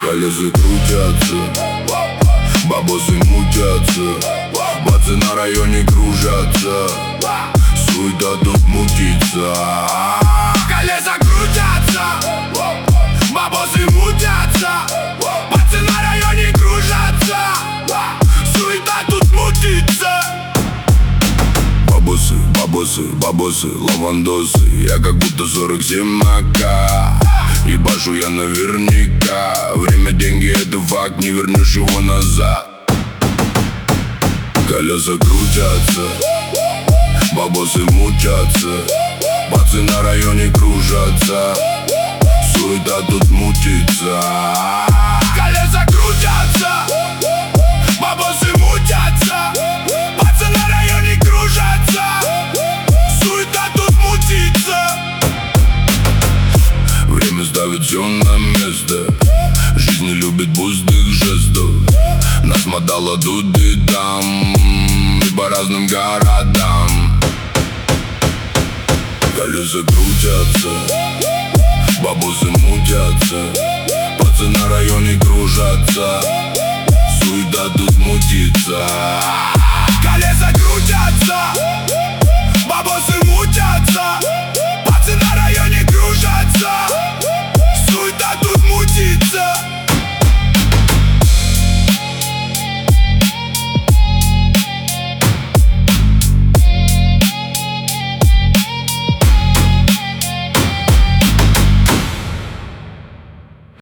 Колеса крутятся, бабосы мутятся, бацы на районе кружатся, суета тут мутится. Колеса крутятся, бабосы мутятся, бацы на районе кружатся, суета тут мутится. Бабосы, бабосы, бабосы, лавандосы, я как будто 47 АК. Ебашу я наверняка. Время, деньги, это факт, не вернешь его назад. Колеса крутятся, бабосы мутятся, бацы на районе кружатся, суета тут мутится. Колеса крутятся, бабосы мутятся, бацы на районе кружатся, суета тут мутится. Время ставит все на место, жизнь не любит пустых жестов. Нас мотало тут и там, и по разным городам. Колеса крутятся, бабусы мутятся, бацы на районе кружатся, суета тут мутится. Колеса крутятся,